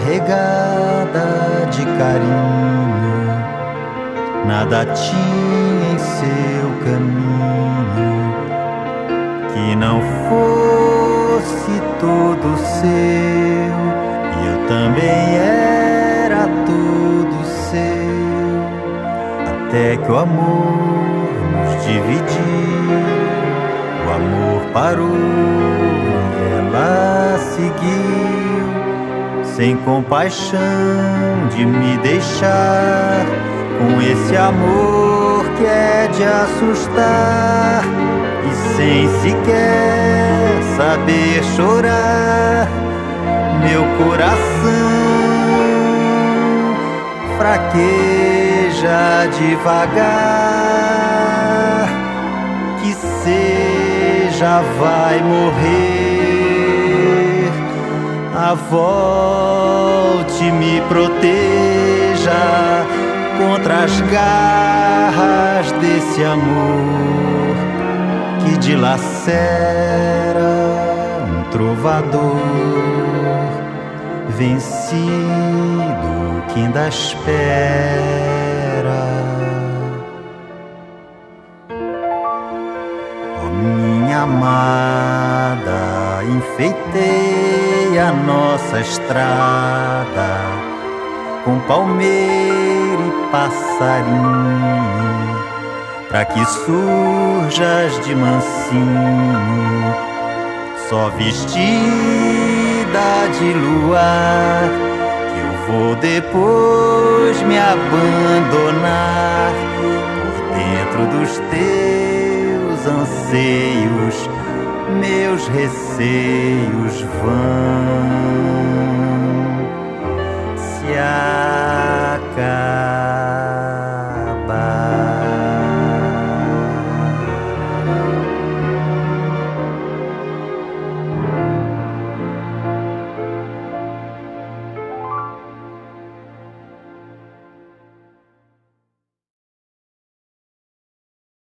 carregada de carinho, nada tinha em seu caminho que não fosse todo seu, e eu também era todo seu, até que o amor nos dividiu, o amor parou e ela seguiu, sem compaixão de me deixar, com esse amor que é de assustar, e sem sequer saber chorar, meu coração fraqueja devagar, que seja vai morrer, a volte me proteja contra as garras desse amor que dilacera um trovador vencido que ainda espera. Oh, minha amada, enfeitei a nossa estrada com palmeira e passarinho, pra que surjas de mansinho, só vestida de luar, que eu vou depois me abandonar por dentro dos teus anseios, meus receios vão se acabar.